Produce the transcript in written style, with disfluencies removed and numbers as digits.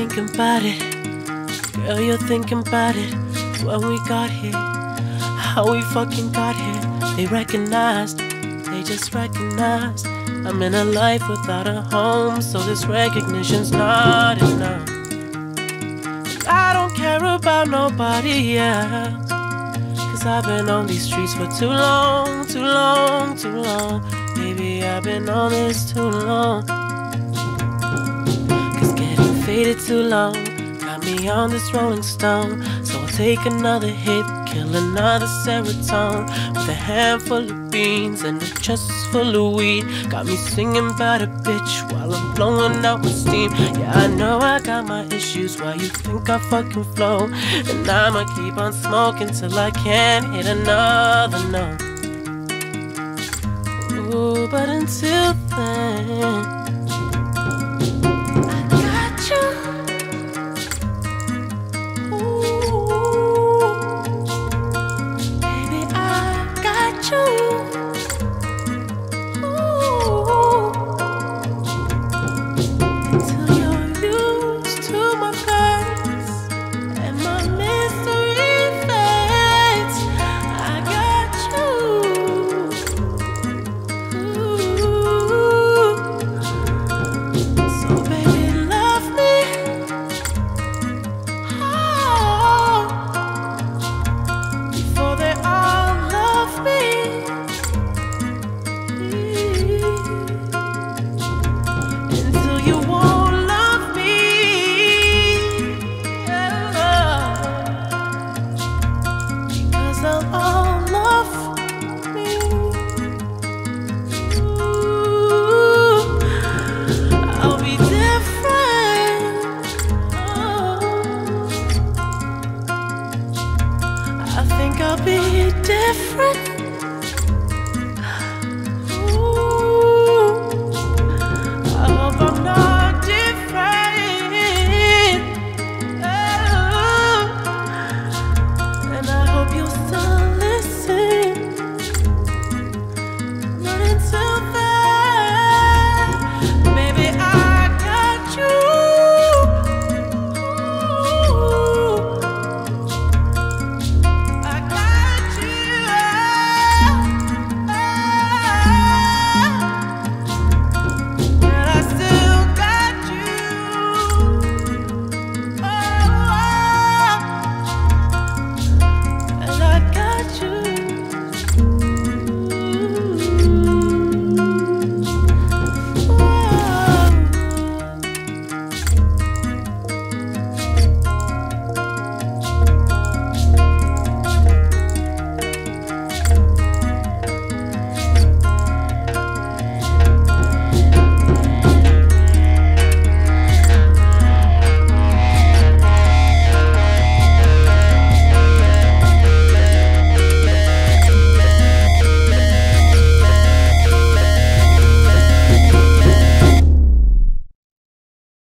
thinking about it. Girl, you're thinking about it. When we got here, how we fucking got here. They just recognized I'm in a life without a home, so this recognition's not enough. And I don't care about nobody else, cause I've been on these streets for too long, too long, too long. Baby, I've been on this too long. Cause getting faded too long got me on this Rolling Stone. So I'll take another hit, kill another serotonin with a handful of beans and a chest full of weed. Got me singing about a bitch while I'm blowing out my steam. Yeah, I know I got my issues, why you think I fucking flow? And I'ma keep on smoking till I can't hit another note. Ooh, but until then, I'll be different.